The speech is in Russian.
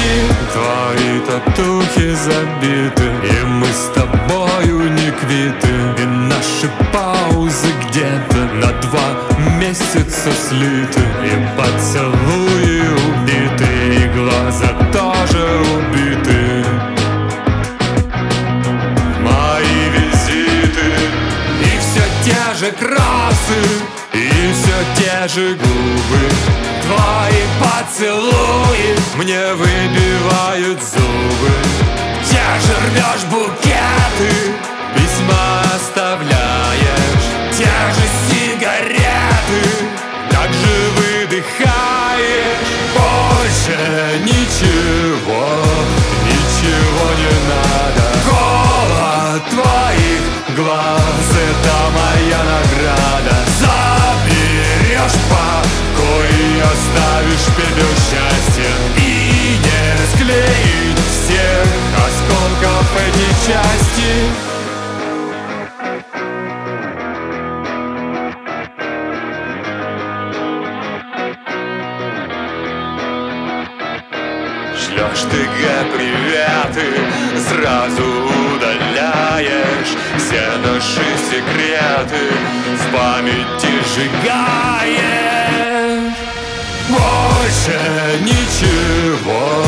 Твои татухи забиты, и мы с тобою не квиты. И наши паузы где-то на 2 месяца слиты. И поцелуи убиты, и глаза тоже убиты. Мои визиты, и все те же красы, и все те же губы. Твои поцелуи мне выбивают зубы. Те же рвешь букеты, письма оставляешь. Те же сигареты, так же выдыхаешь. Больше ничего, ничего не надо. Холод твоих глаз — это моя награда. Заберешь покой и оставишь пепел счастья. И не склеить всех осколков эти части. Шлешь ты приветы, сразу удаляешь все наши секреты, в памяти сжигаешь. Больше ничего,